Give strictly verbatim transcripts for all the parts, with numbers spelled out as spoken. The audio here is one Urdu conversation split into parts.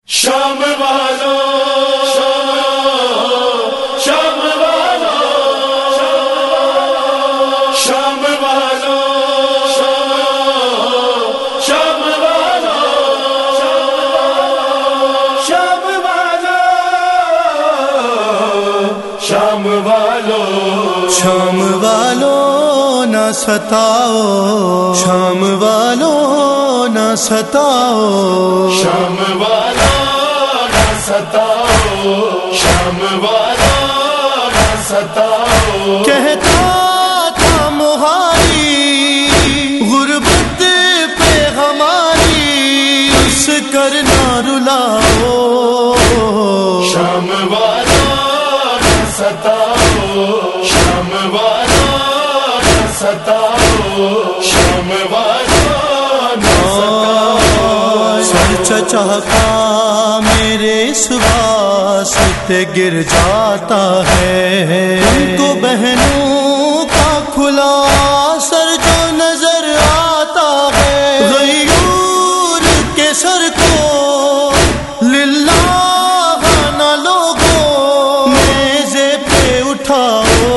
شام والو شام والو شام والو شام والو شام والو شام والو شام والو نہ ستاؤ، شام والو نہ ستاؤ، شام والو نہ ستاؤ، شام والو نہ ستاؤ، کہتا تھا مہاری غربت پہ ہماری، اس کر نہ رلاؤ، شام والو نہ ستاؤ، شام والو نہ ستاؤ، شام والو نہ ستاؤ، سر چچاکا میرے اس واسطے گر جاتا ہے، ان کو بہنوں کا کھلا سر جو نظر آتا ہے، غیور کے سر کو للہ نہ لوگوں نیزے پہ اٹھاؤ،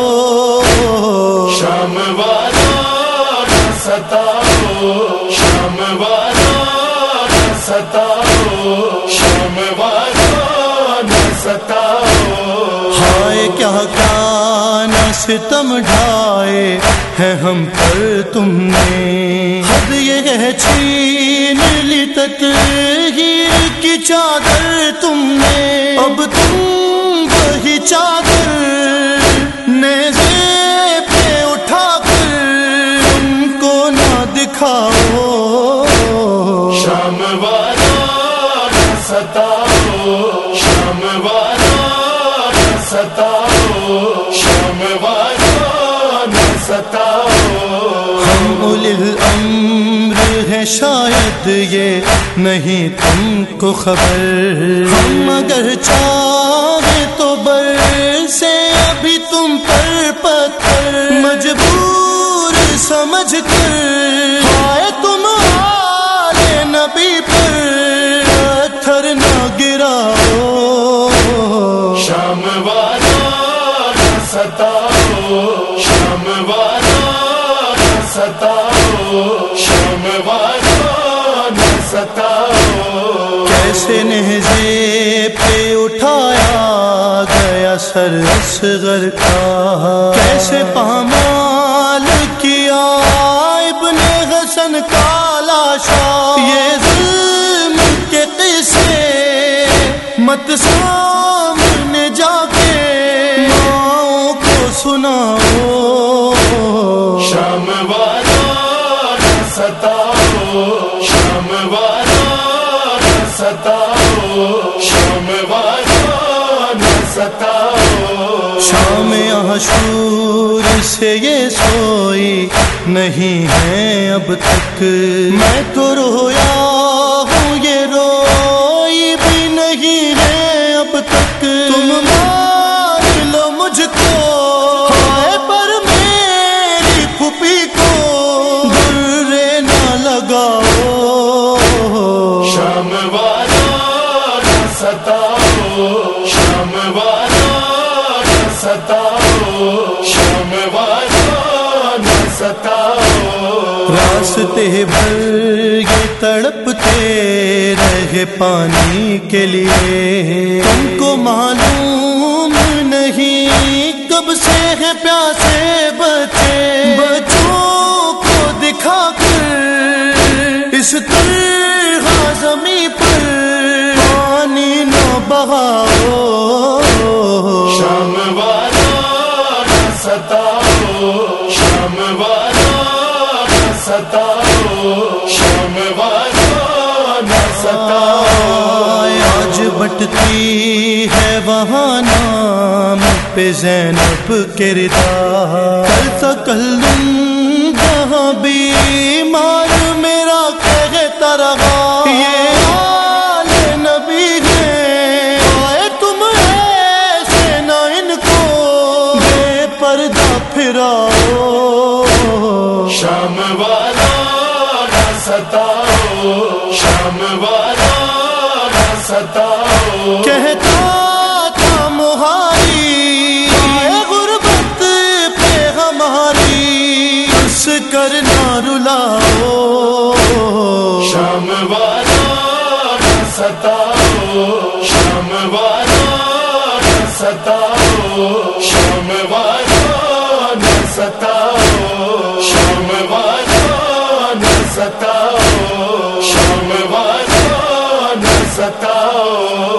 شام والو نہ ستاؤ، شام والو نہ ستاؤ، شام والو نہ ستاؤ، ہائے کیا کانا ستم ڈھائے ہے ہم پر تم نے، حد یہ ہے چھین لی تطہیر کی چادر تم نے، اب تم وہی چادر نیزے پہ اٹھا کر ان کو نہ دکھاؤ، شام والو نہ ستاؤ، شام والو نہ ستاؤ، شام والو نہ ستاؤ، ہم اولی الامر ہیں شاید یہ نہیں تم کو خبر، ہم اگر چاہیں تو برسے ابھی تم پر پتھر، مجبور سمجھ کر ہائے تم آل نبی پر پتھر نہ گراؤ، شام والو نہ ستاؤ، شام والو نہ ستاؤ، شام والو نہ ستاؤ، کیسے نیزے پہ اٹھایا گیا سر اصغر کا، کیسے پامال کیا ابن حسن کا لاشا، یہ ظلم کے قصے مت سامنے جا کے ماؤں کو سناؤ، شام والو نہ ستاؤ، شام والو نہ ستاؤ، شام والو نہ ستاؤ، شام عاشور سے یہ سوئی نہیں ہے اب تک، میں تو رویا ہوں یہ روئی بھی نہیں ہے اب تک، تم مار لو مجھ کو ہائے پر میری پھوپھی کو برے نہ لگاؤ، شام والو نہ ستاؤ، شام والو نہ ستاؤ، شام والو نہ ستاؤ، راستے بھر یہ تڑپتے رہے پانی کے لیے، تم کو معلوم نہیں کب سے ہے پیاسے بچے، بچوں کو دکھا کر اس طرح زمین پر پانی نہ بہاؤ، شام والو نہ ستاؤ، شام والو نہ ستاؤ، شام والو نہ ستاؤ، آج بٹتی ہے وہاں نام پہ زینب کے ردا، کل تکلم جہاں بیمار میرا کہتا رہا، یہ آل نبی ہے آئے تم ایسے نہ ان کو بے پردہ پھراؤ، شام والو نہ ستاؤ، شام والو نہ ستاؤ. کہتا تھا محالی غربت پہ ہماری، اس کر نہ رلاؤ. شام والا نہ ستاؤ، شام والا نہ ستاؤ، شام والا نہ ستاؤ، شام والا نہ ستاؤ، شام والا نہ ستاؤ.